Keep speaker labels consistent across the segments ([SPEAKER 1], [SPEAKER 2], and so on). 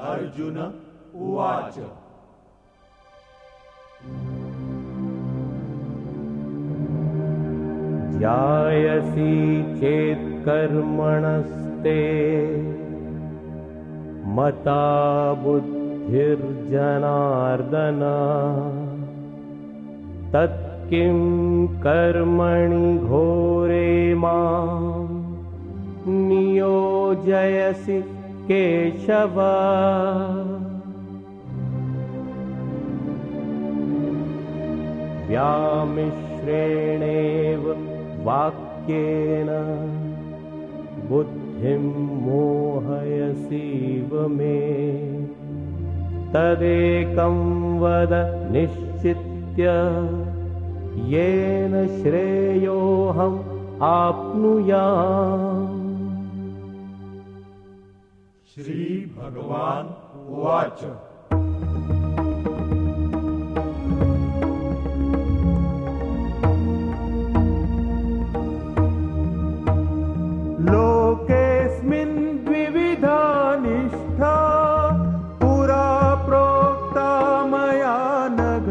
[SPEAKER 1] अर्जुन उवाच।
[SPEAKER 2] ध्यायसि चेत् कर्मणस्ते मता बुद्धिर्जनार्दन तत्किं कर्मणि घोरे मां नियोजयसि केशव। व्यामिश्रेणेव वाक्येन बुद्धिं मोहयसीव मे तदेकं वद निश्चित्य येन श्रेयोऽहम् आप्नुयाम्।
[SPEAKER 1] श्री भगवान उवाच।
[SPEAKER 3] लोकेऽस्मिन् द्विविधा निष्ठा पुरा प्रोक्ता मया नघ।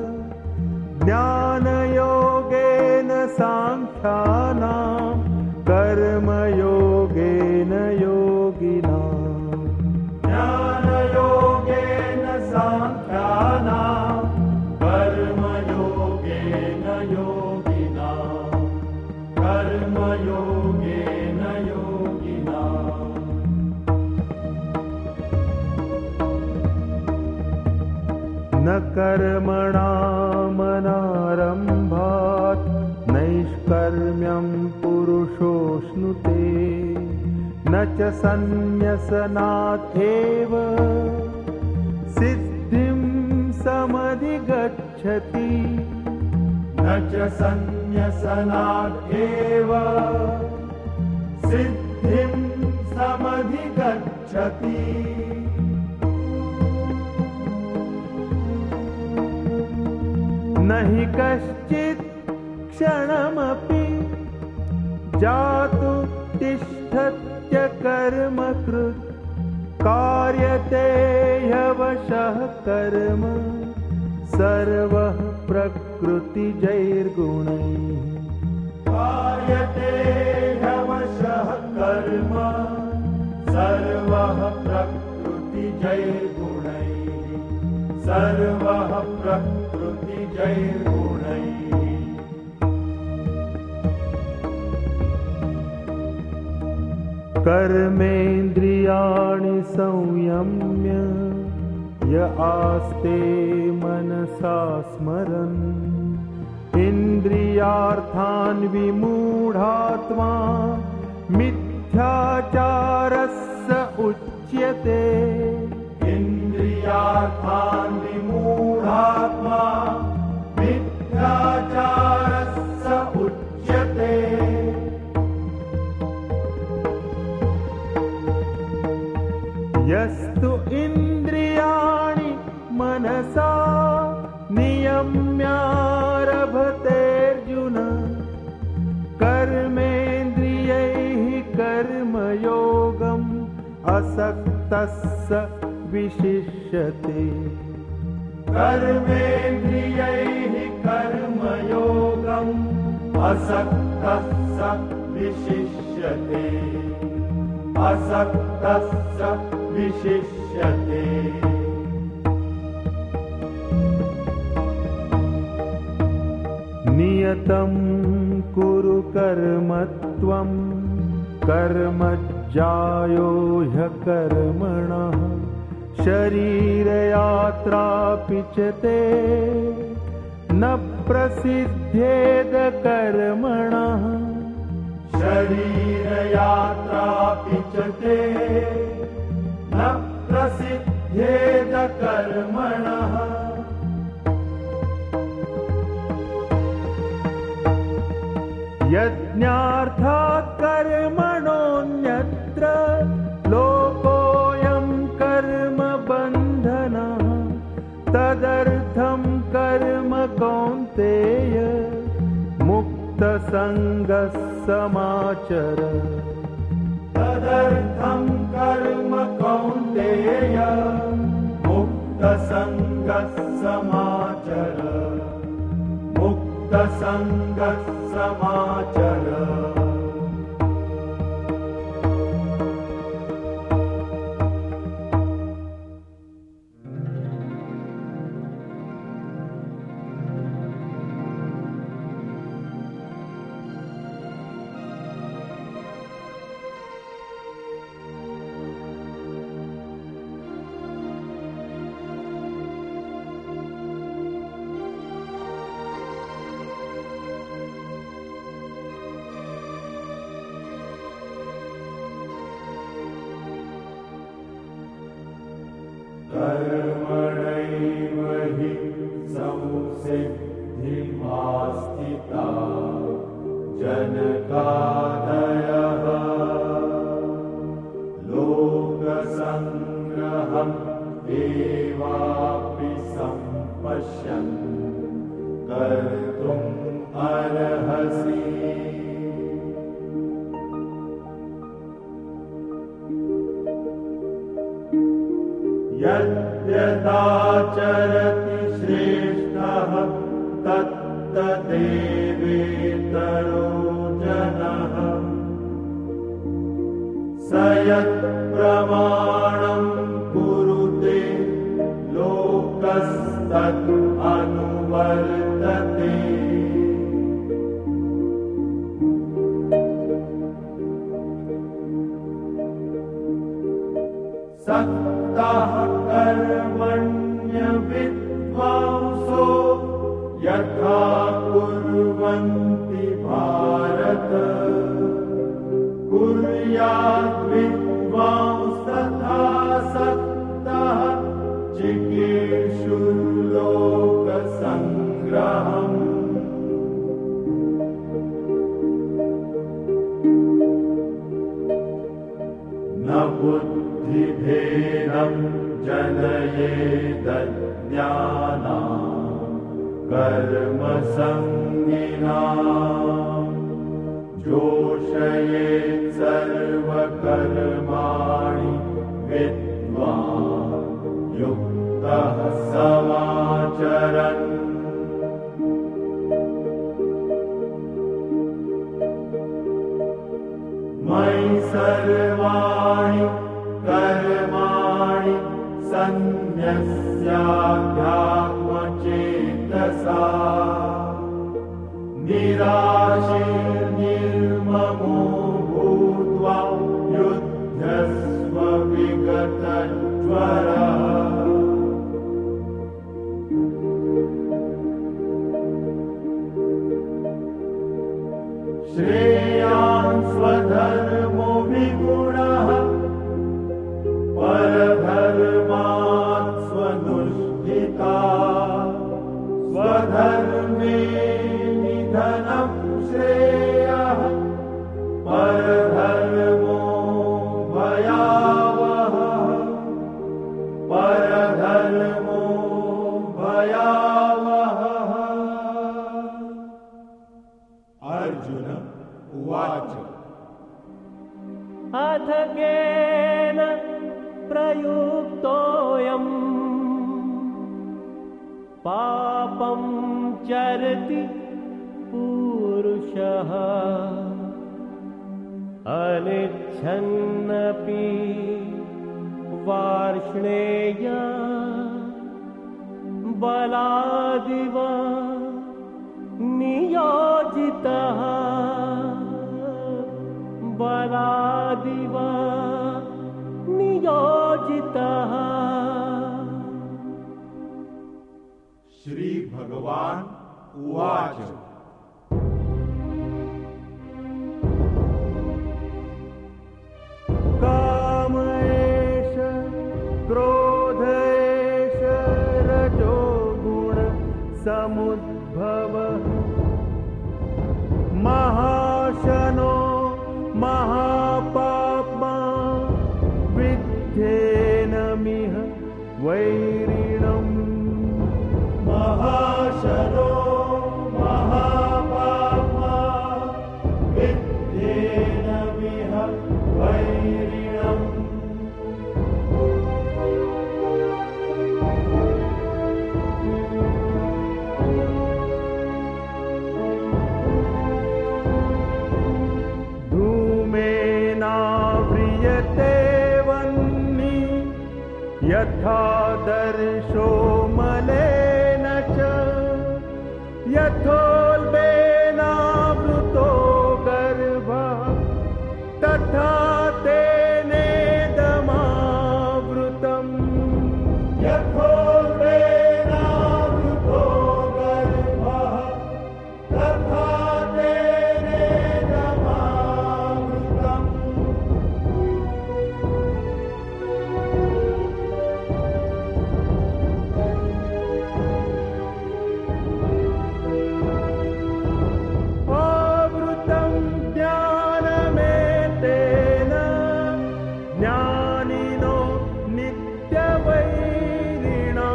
[SPEAKER 3] ज्ञानयोगेन साङ्ख्यानां कर्मयोगेन योगिनाम्।
[SPEAKER 1] ज्ञानयोगेन साङ्ख्यानां कर्मयोगेन योगिनां। कर्मयोगेन योगिनाम्।
[SPEAKER 3] न कर्मणामनारम्भात् नैष्कर्म्यं पुरुषोऽश्नुते न च सन्न्यसनाथेव सिद्धिं समधिगच्छति।
[SPEAKER 1] न च सन्न्यसनादेव सिद्धिं समधिगच्छति।
[SPEAKER 3] न हि कश्चित् क्षणमपि जातु तिष्ठत्य कर्मकृत् कार्यते ह्यवशः कर्म सर्वः प्रकृतिजैर्गुणैः।
[SPEAKER 1] कार्यते ह्यवशः कर्म सर्वः प्रकृतिजैर्गुणैः। सर्वः प्रकृतिजैर्गुणैः।
[SPEAKER 3] कर्मेन्द्रियाणि संयम्य य आस्ते मनसा स्मरन् इन्द्रियार्थान् विमूढात्मा मिथ्याचारस्य उच्यते।
[SPEAKER 1] इन्द्रियार्थान् विमूढात्मा मिथ्याचारस्य उच्यते।
[SPEAKER 3] यस्तु इन्द्रियाणि मनसा नियम्यारभतेऽर्जुन कर्मेन्द्रियैः कर्मयोगम् असक्तः विशिष्यते।
[SPEAKER 1] कर्मेन्द्रियैः कर्मयोगम् असक्तः विशिष्यते। असक्तः विशिष्यते।
[SPEAKER 3] नियतं कुरु कर्म त्वं कर्मज्जायो ह्यकर्मणः शरीरयात्रापि च ते न प्रसिद्ध्येद कर्मणः।
[SPEAKER 1] शरीरयात्रापि च ते न प्रसिद्ध्येद कर्मणः।
[SPEAKER 3] यज्ञार्थात् कर्मणोऽन्यत्र लोकोऽयं कर्म बन्धनः तदर्थं कर्म कौन्तेय मुक्तसङ्गः समाचर।
[SPEAKER 1] तदर्थं कर्म कौन्तेय मुक्तसङ्गः समाचर मुक्तसङ्गः समाचर कर्मणैव हि संसिद्धिमास्थिता जनकादयः लोकसङ्ग्रहम् एवापि सम्पश्यन् कर्तुम् अर्हसि यद्यदाचरति श्रेष्ठः तत्तदेवेतरो जनः स यत्प्रमाणं कुरुते लोकस्तद् अनुवर्तते सक्तः कर्मण्य विद्वांसो यथा कुर्वन्ति भारत कुर्याद् विद्वांस्तथा सक्तः चिकीर्षुर्लोकसङ्ग्रहम् न बुद्धिभेदं जनयेदज्ञानां कर्मसङ्गिनां जोषयेत् सर्वकर्माणि विद्वान् युक्तः समाचरन् मयि सर्वाणि कर्माणि सन्न्यस्याध्यात्मचेतसा निराशीर्निर्ममो भूत्वा युध्यस्व विगतज्वरः श्रेयान् स्वधर्मो विगुणः परधर्मात् स्वनुष्ठिता स्वधर्मे निधनं श्रेयः परधर्मो भयावहः परधर्मो भयावहः अर्जुन उवाच
[SPEAKER 2] अथ केन प्रयुक्तोऽयम् पापं चरति पुरुषः अनिच्छन्नपि वार्ष्णेय बलादिव नियोजितः बलादिव नियोजितः।
[SPEAKER 1] श्री भगवान उवाच
[SPEAKER 3] काम एष क्रोध एष रजो गुण समुद्भवः महाशनो महापाप्मा विद्धेनमिह वैरिणम्
[SPEAKER 1] महाशनो महापाप्मा विद्धेनमिह वैरिणम्
[SPEAKER 3] यथादर्शो मलेन च यथोल्बेनावृतो गर्भः तथा तेनेदमावृतम्
[SPEAKER 1] यथोल्बेनावृतो गर्भः तथा तेनेदमावृतम्
[SPEAKER 3] आवृतं ज्ञानमेतेन ज्ञानिनो नित्यवैरिणा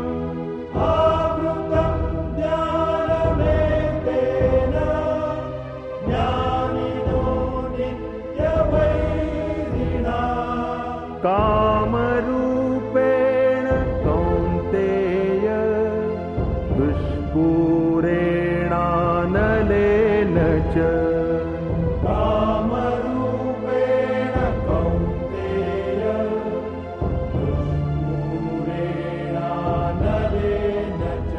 [SPEAKER 1] आवृतं ज्ञानमेतेन ज्ञानिनो नित्यवैरिणा
[SPEAKER 3] कामरूपेण कौन्तेय दुष्पूरेणानलेन च
[SPEAKER 1] कामरूपेण कौन्तेय दुष्पूरेणानलेन च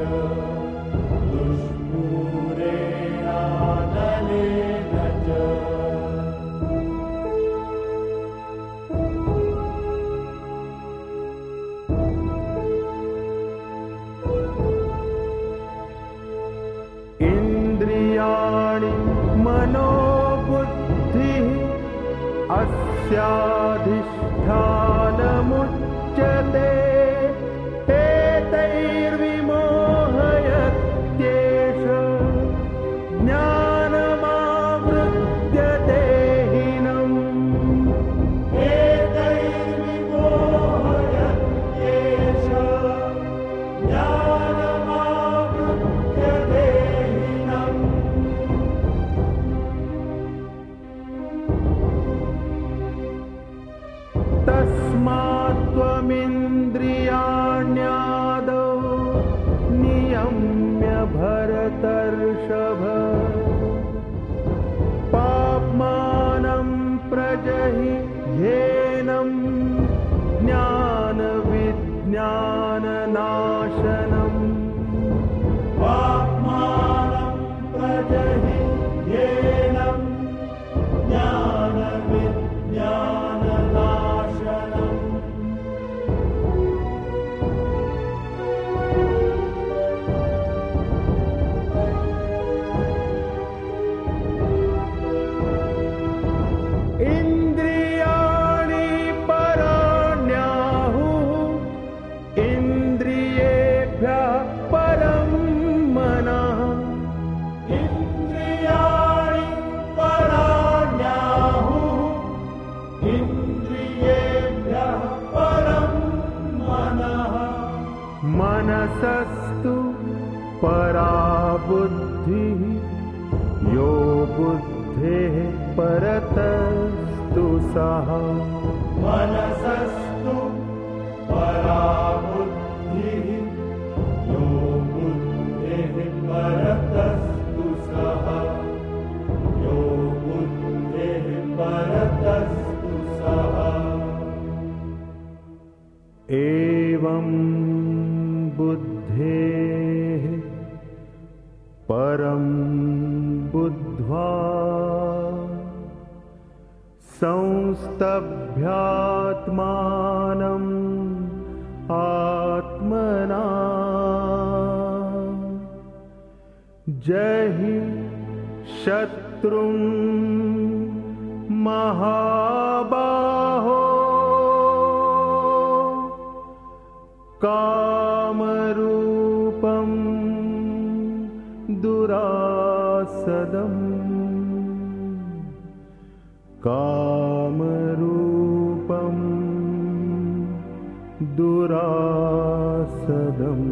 [SPEAKER 1] दुष्पूरेणानलेन च
[SPEAKER 3] इन्द्रियाणि मनोबुद्धिः अस्याधिष्ठानमुच्यते एतैर्विमोहयत्येष ज्ञानमावृत्य देहिनम्
[SPEAKER 1] एतैर्विमोहयत्येष ज्ञानमावृत्य देहिनम्
[SPEAKER 3] तस्मात्त्वमिन्द्रियाण्यादौ नियम्य भरतर्षभ पाप्मानं प्रजहि ह्येनं ज्ञानविज्ञाननाशनम्
[SPEAKER 1] पाप्मानं प्रजहि ह्येनं ज्ञानविज्ञाननाशनम्
[SPEAKER 3] इन्द्रियाणि पराण्याहुः इन्द्रियेभ्यः परं मनः
[SPEAKER 1] इन्द्रियाणि पराण्याहुः इन्द्रियेभ्यः परं मनः
[SPEAKER 3] मनसस्तु परा बुद्धिः यो बुद्धेः परतस्तु सः
[SPEAKER 1] मनसस्तु परा बुद्धिः यो बुद्धेः परतस्तु सः यो बुद्धेः परतस्तु सः
[SPEAKER 3] एवं बुद्धेः परं बुद्ध्वा संस्तभ्यात्मानम् आत्मना जहि शत्रुं महाबाहो कामरूपं दुरासदम् कामरूपं दुरासदम्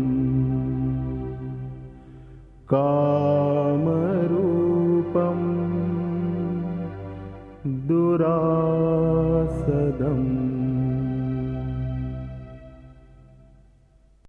[SPEAKER 3] कामरूपं दुरासदम्